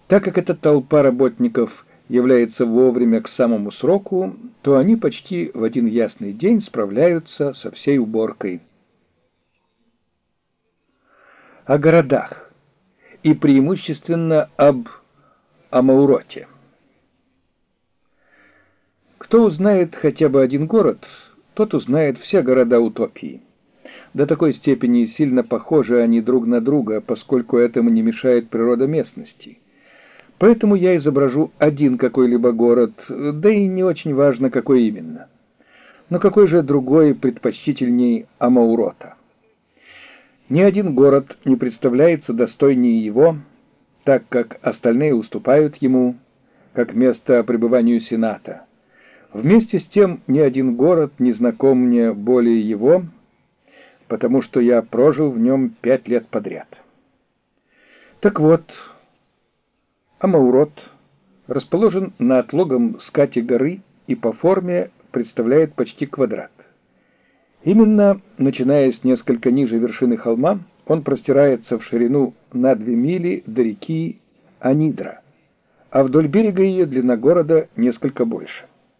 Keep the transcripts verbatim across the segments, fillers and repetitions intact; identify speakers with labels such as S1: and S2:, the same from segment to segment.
S1: Так как эта толпа работников является вовремя к самому сроку, то они почти в один ясный день справляются со всей уборкой. О городах и преимущественно об Амауроте. Кто узнает хотя бы один город, тот узнает все города утопии. До такой степени сильно похожи они друг на друга, поскольку этому не мешает природа местности. Поэтому я изображу один какой-либо город, да и не очень важно, какой именно. Но какой же другой предпочтительней Амаурота? Ни один город не представляется достойнее его, так как остальные уступают ему, как место пребыванию Сената. Вместе с тем ни один город не знаком мне более его, потому что я прожил в нем пять лет подряд. Так вот, Амаурот расположен на отлогом скате горы и по форме представляет почти квадрат. Именно, начинаясь несколько ниже вершины холма, он простирается в ширину на две мили до реки Анидра, а вдоль берега ее длина города несколько больше.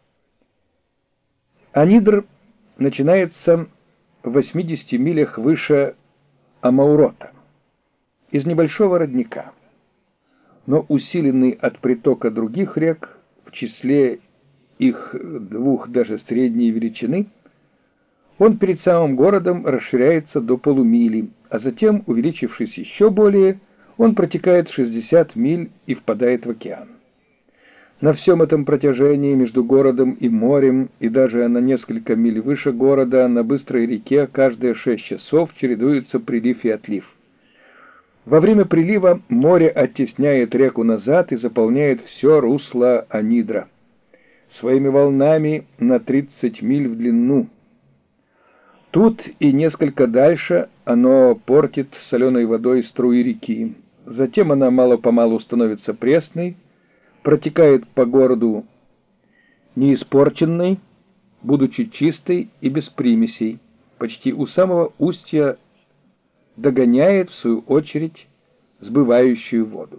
S1: Анидр начинается в восьмидесяти милях выше Амаурота, из небольшого родника, но усиленный от притока других рек, в числе их двух даже средней величины, он перед самым городом расширяется до полумили, а затем, увеличившись еще более, он протекает шестьдесят миль и впадает в океан. На всем этом протяжении между городом и морем, и даже на несколько миль выше города, на быстрой реке, каждые шесть часов чередуются прилив и отлив. Во время прилива море оттесняет реку назад и заполняет все русло Анидра своими волнами на тридцать миль в длину. Тут и несколько дальше оно портит соленой водой струи реки. Затем она мало-помалу становится пресной, протекает по городу неиспорченной, будучи чистой и без примесей, почти у самого устья догоняет, в свою очередь, сбывающую воду.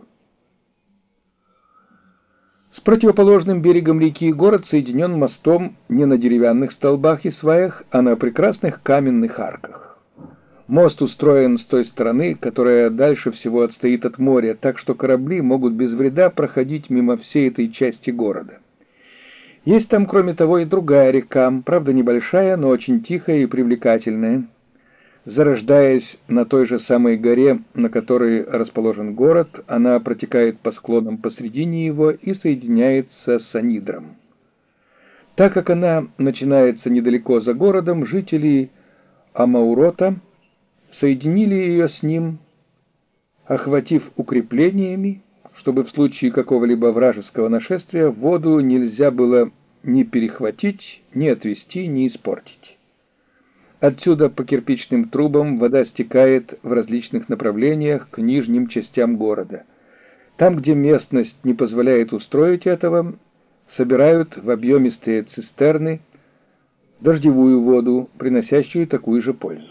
S1: С противоположным берегом реки город соединен мостом не на деревянных столбах и сваях, а на прекрасных каменных арках. Мост устроен с той стороны, которая дальше всего отстоит от моря, так что корабли могут без вреда проходить мимо всей этой части города. Есть там, кроме того, и другая река, правда небольшая, но очень тихая и привлекательная. Зарождаясь на той же самой горе, на которой расположен город, она протекает по склонам посредине его и соединяется с Анидром. Так как она начинается недалеко за городом, жители Амаурота соединили ее с ним, охватив укреплениями, чтобы в случае какого-либо вражеского нашествия воду нельзя было ни перехватить, ни отвести, ни испортить. Отсюда по кирпичным трубам вода стекает в различных направлениях к нижним частям города. Там, где местность не позволяет устроить этого, собирают в объемистые цистерны дождевую воду, приносящую такую же пользу.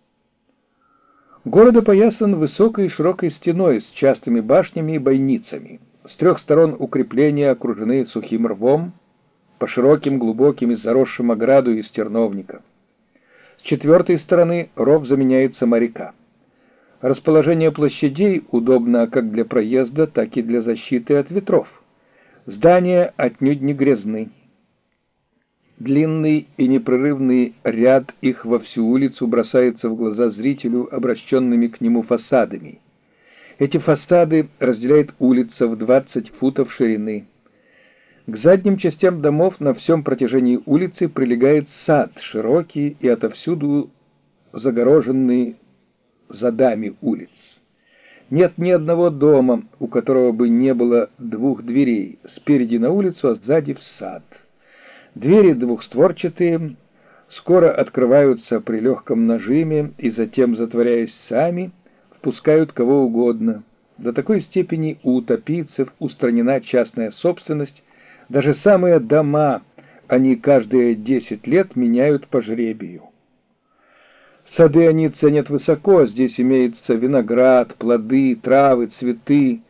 S1: Город опоясан высокой и широкой стеной с частыми башнями и бойницами. С трех сторон укрепления окружены сухим рвом, по широким, глубоким и заросшим ограду из терновника. С четвертой стороны ров заменяет сама река. Расположение площадей удобно как для проезда, так и для защиты от ветров. Здания отнюдь не грязны. Длинный и непрерывный ряд их во всю улицу бросается в глаза зрителю обращенными к нему фасадами. Эти фасады разделяет улица в двадцать футов ширины. К задним частям домов на всем протяжении улицы прилегает сад, широкий и отовсюду загороженный задами улиц. Нет ни одного дома, у которого бы не было двух дверей, спереди на улицу, а сзади в сад. Двери двухстворчатые, скоро открываются при легком нажиме и затем, затворяясь сами, впускают кого угодно. До такой степени у утопийцев устранена частная собственность, даже самые дома они каждые десять лет меняют по жребию. Сады они ценят высоко, здесь имеется виноград, плоды, травы, цветы,